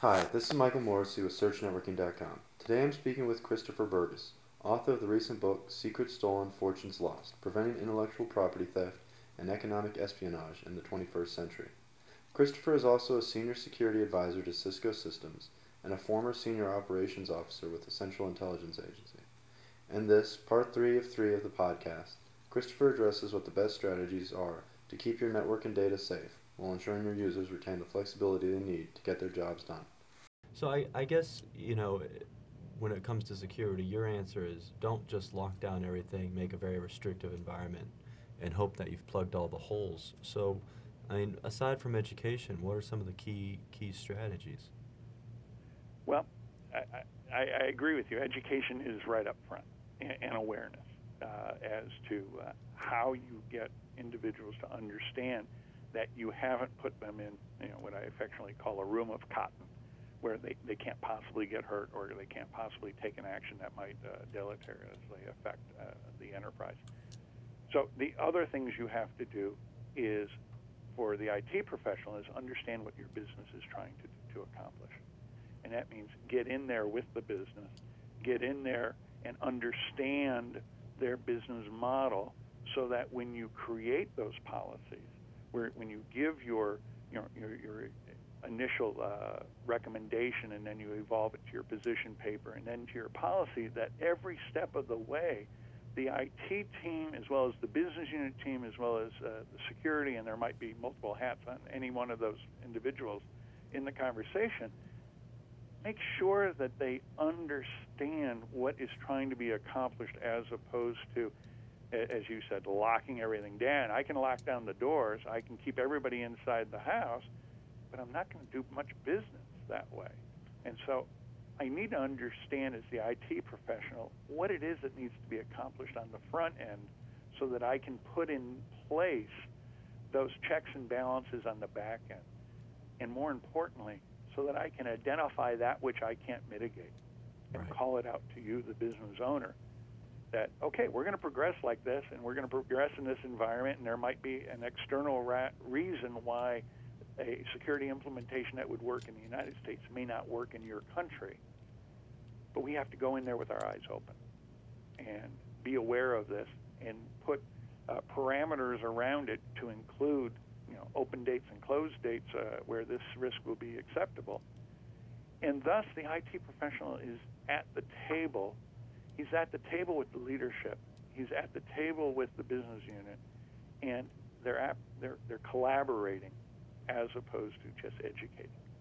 Hi, this is Michael Morrissey with SearchNetworking.com. Today I'm speaking with Christopher Burgess, author of the recent book Secrets Stolen, Fortunes Lost: Preventing Intellectual Property Theft and Economic Espionage in the 21st Century. Christopher is also a senior security advisor to Cisco Systems and a former senior operations officer with the Central Intelligence Agency. In this, part 3 of the podcast, Christopher addresses what the best strategies are to keep your network and data safe while ensuring your users retain the flexibility they need to get their jobs done. So I guess, when it comes to security, your answer is don't just lock down everything, make a very restrictive environment, and hope that you've plugged all the holes. So, I mean, aside from education, what are some of the key strategies? Well, I agree with you. Education is right up front, and awareness as to how you get individuals to understand that you haven't put them in, what I affectionately call a room of cotton, where they can't possibly get hurt or they can't possibly take an action that might deleteriously affect the enterprise. So the other things you have to do is, for the IT professional, is understand what your business is trying to accomplish. And that means get in there with the business, get in there and understand their business model so that when you create those policies, when you give your initial recommendation and then you evolve it to your position paper and then to your policy, that every step of the way, the IT team as well as the business unit team as well as the security, and there might be multiple hats on any one of those individuals in the conversation, make sure that they understand what is trying to be accomplished as opposed to, as you said, locking everything down. I can lock down the doors, I can keep everybody inside the house, but I'm not going to do much business that way. And so I need to understand, as the IT professional, what it is that needs to be accomplished on the front end so that I can put in place those checks and balances on the back end. And more importantly, so that I can identify that which I can't mitigate and Right. call it out to you, the business owner, that, okay, we're going to progress like this, and we're going to progress in this environment, and there might be an external reason why a security implementation that would work in the United States may not work in your country. But we have to go in there with our eyes open and be aware of this and put parameters around it to include, open dates and close dates where this risk will be acceptable. And thus, the IT professional is at the table. He's at the table with the leadership. He's at the table with the business unit, and they're collaborating as opposed to just educating.